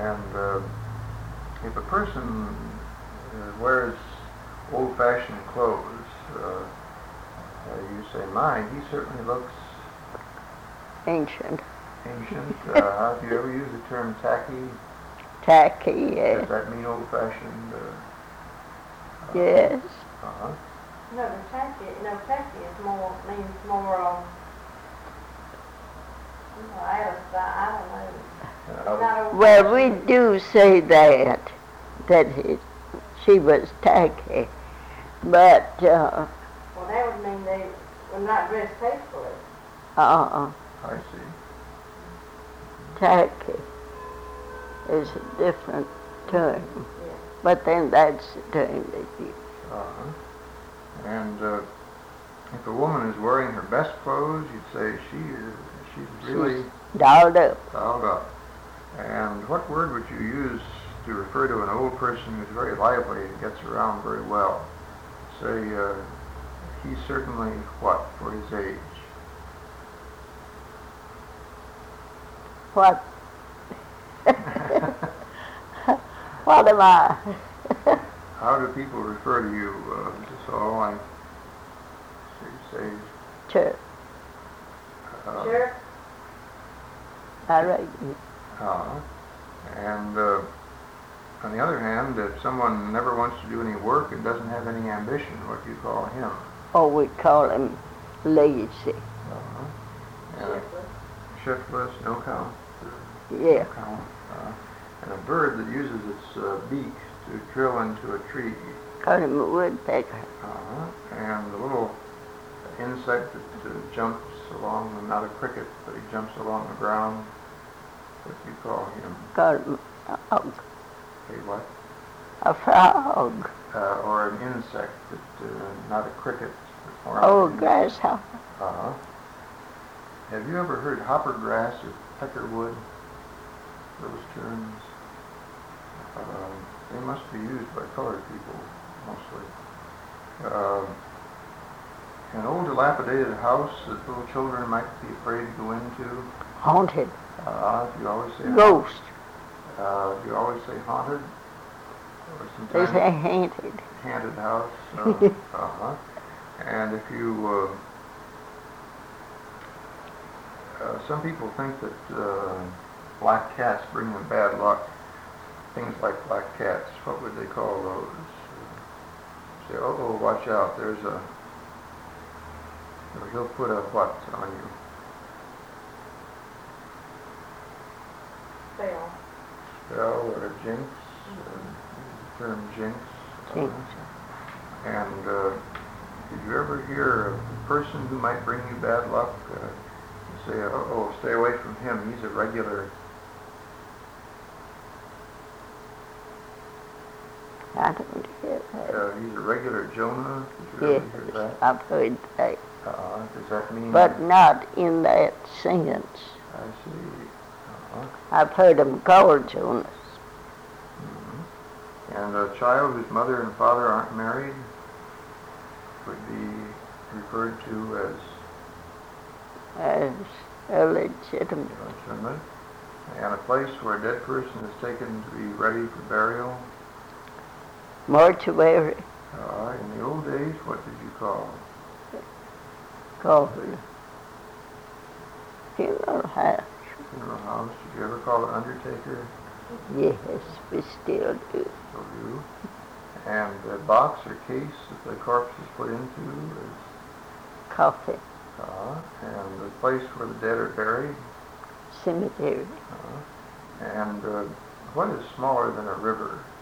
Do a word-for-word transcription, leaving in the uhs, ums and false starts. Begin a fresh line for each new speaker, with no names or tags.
And uh, if a person uh, wears old-fashioned clothes, uh, uh, you say, my, he certainly looks
ancient.
Ancient. Uh, have you ever used the term tacky?
Tacky, yes.
Does that mean old-fashioned? Uh, uh,
yes.
Uh-huh.
No, the tacky, no, tacky is more, means more, um, you know, out of, I don't know.
Uh,
Not
Well, we do say that, that he, she was tacky, but, uh,
well, that would mean they were not dressed tastefully.
uh,
I see.
tacky is a different term,
Yeah.
but then that's the term that you,
Uh-huh. And uh, if a woman is wearing her best clothes, you'd say she is, she's really
she's dolled up.
dialed up. And what word would you use to refer to an old person who's very lively and gets around very well? Say, uh, he's certainly what for his age?
What? What am I?
How do people refer to you? Uh, Missus Hall? I say, say
Sure.
uh,
Sure.
I reckon.
Uh, and uh, on the other hand, if someone never wants to do any work and doesn't have any ambition, what do you call him?
Oh, we call him lazy.
Uh, and
Shiftless.
shiftless, no count.
Yeah.
No count. Uh, and a bird that uses its uh, beak to drill into a tree.
Call him a woodpecker.
Uh, and the little insect that uh, jumps along, not a cricket, but he jumps along the ground. What do you call him?
Call him a frog.
Hey, what?
A frog.
Uh, or an insect that, uh, not a cricket. Or
Oh,
an-
grasshopper.
Uh-huh. Have you ever heard hoppergrass or peckerwood? Those terms? Um, they must be used by colored people, mostly. Um, an old dilapidated house that little children might be afraid to go into.
Haunted.
Uh, do you always say
Ghost.
Uh, do you always say haunted? Or
They
sometimes
say haunted.
haunted house. Uh, uh-huh. And if you, uh, uh, some people think that uh, black cats bring them bad luck. Things like black cats. What would they call those? Uh, say, oh, oh, watch out. There's a. Or he'll put a what on you?
Spell.
Spell or a jinx. Uh, the term jinx.
Jinx.
Uh, and uh, did you ever hear of a person who might bring you bad luck? Uh, you say, oh, oh, stay away from him. He's a regular.
I don't hear that.
Uh, he's a regular Jonah. Did you
Yes,
ever hear that?
I've heard that.
Uh, does that mean?
But not in that sense.
I see. Uh-huh.
I've heard them called Jonas.
Mm-hmm. And a child whose mother and father aren't married would be referred to as
As illegitimate.
illegitimate. And a place where a dead person is taken to be ready for burial.
Mortuary.
Uh, in the old days, what did you call?
Called funeral house.
Funeral house. Did you ever call it undertaker?
Yes, we still do.
Still do. And the box or case that the corpse is put into is
Coffin.
uh, and the place where the dead are buried.
Cemetery.
Uh, and uh, what is smaller than a river?